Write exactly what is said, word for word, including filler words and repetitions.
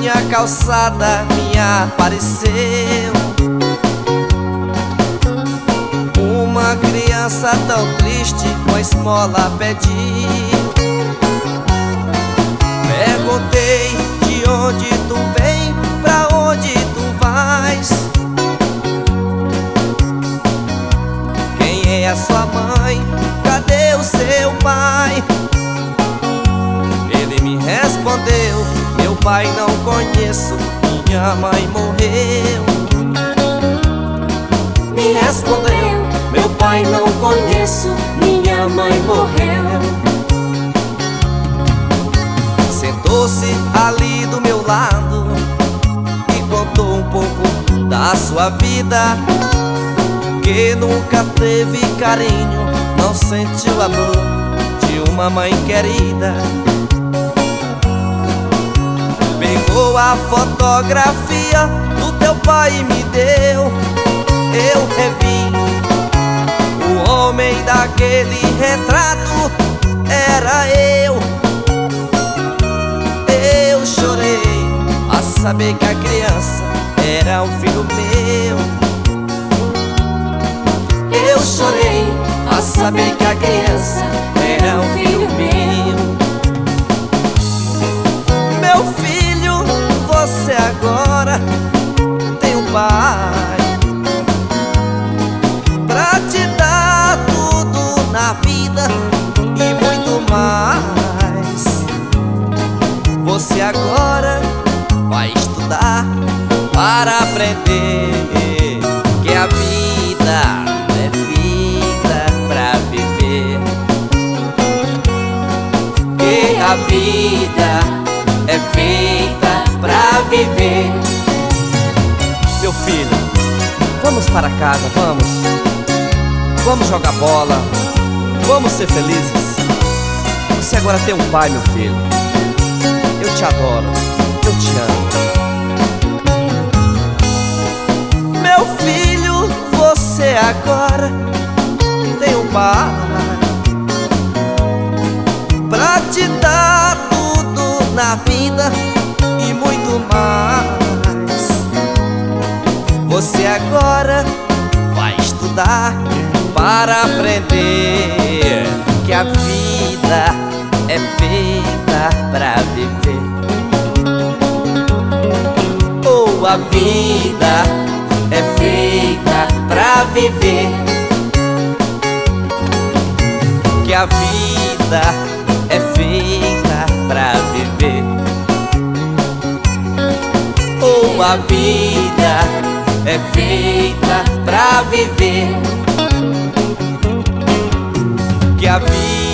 minha calçada me apareceu uma criança tão triste, com esmola pediu. Perguntei de onde tu vem, pra onde tu vais, quem é a sua mãe, cadê o seu pai? Ele me respondeu: meu pai não conheço, minha mãe morreu. Me respondeu: meu pai não conheço, minha mãe morreu. Sentou-se ali do meu lado e contou um pouco da sua vida, que nunca teve carinho, não sentiu amor de uma mãe querida. Pegou a fotografia do teu pai e me deu. Eu revi o homem daquele retrato, era eu. Eu chorei a saber que a criança era um filho meu. Eu chorei a saber que a criança era um filho meu. Meu filho, você agora tem um pai pra te dar tudo na vida e muito mais. Você agora vai estudar para aprender que a vida é feita pra viver, que a vida é feita pra viver. Meu filho, vamos para casa, vamos. Vamos jogar bola, vamos ser felizes. Você agora tem um pai, meu filho. Eu te adoro, eu te amo. Meu filho, você agora tem um pai pra te dar tudo na vida e muito mais. Você agora vai estudar para aprender que a vida é feita pra viver. Oh, a vida é feita pra viver, que a vida é feita pra viver. Oh, a vida é feita pra viver, que a vida